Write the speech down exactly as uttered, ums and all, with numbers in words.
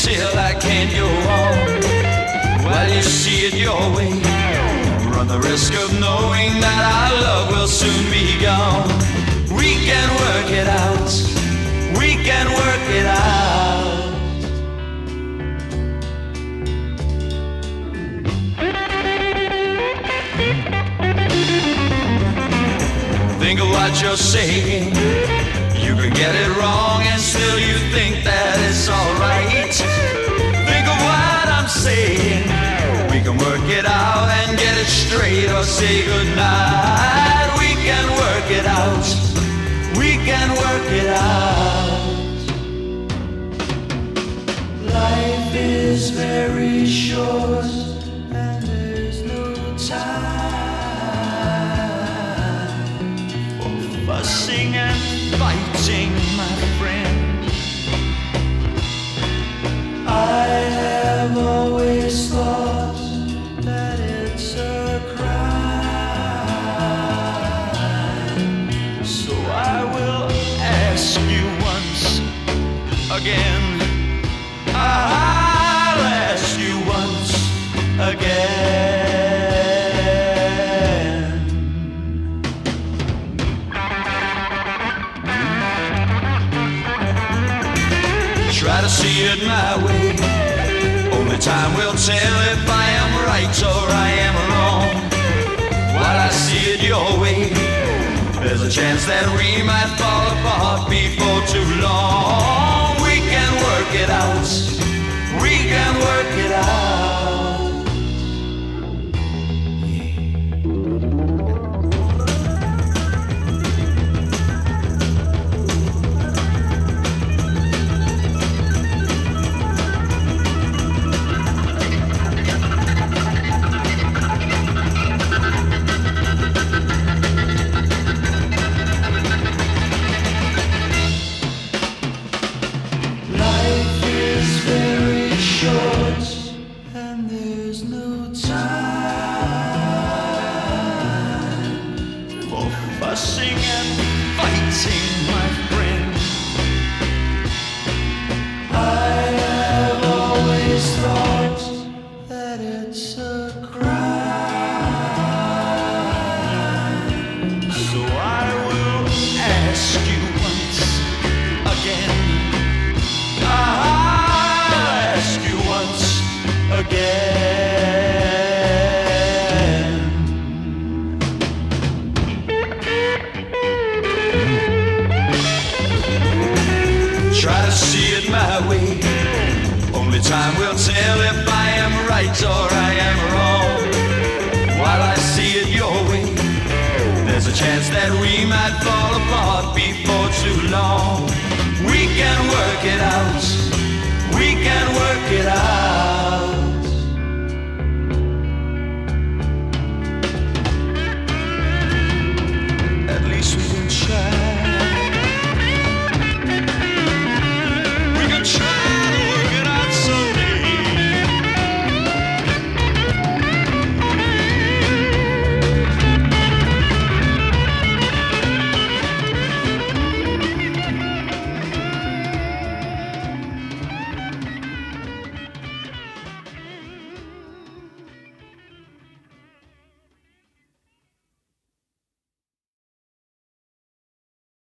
still, I can't go on while you see it your way. Run the risk of knowing that our love will soon be gone. We can work it out. We can work it out. Think of what you're saying. You can get it wrong and still you think that it's alright. Think of what I'm saying. We can work it out and get it straight or say goodnight. We can work it out. We can work it out. Life is very short and there's no time for fussing and fighting, my friend. I have always thought that it's a crime. So I will ask you once again. I'll ask you once again. Try to see it my way. Only time will tell if I am right or I am wrong. While I see it your way, there's a chance that we might fall apart before too long. We can work it out. We can work it out. Fussing and fighting, my friend. I have always thought that it's a crime. So I will ask you once again. I'll ask you once again. Try to see it my way. Only time will tell if I am right or I am wrong. While I see it your way, there's a chance that we might fall apart before too long. We can work it out. We can work it out.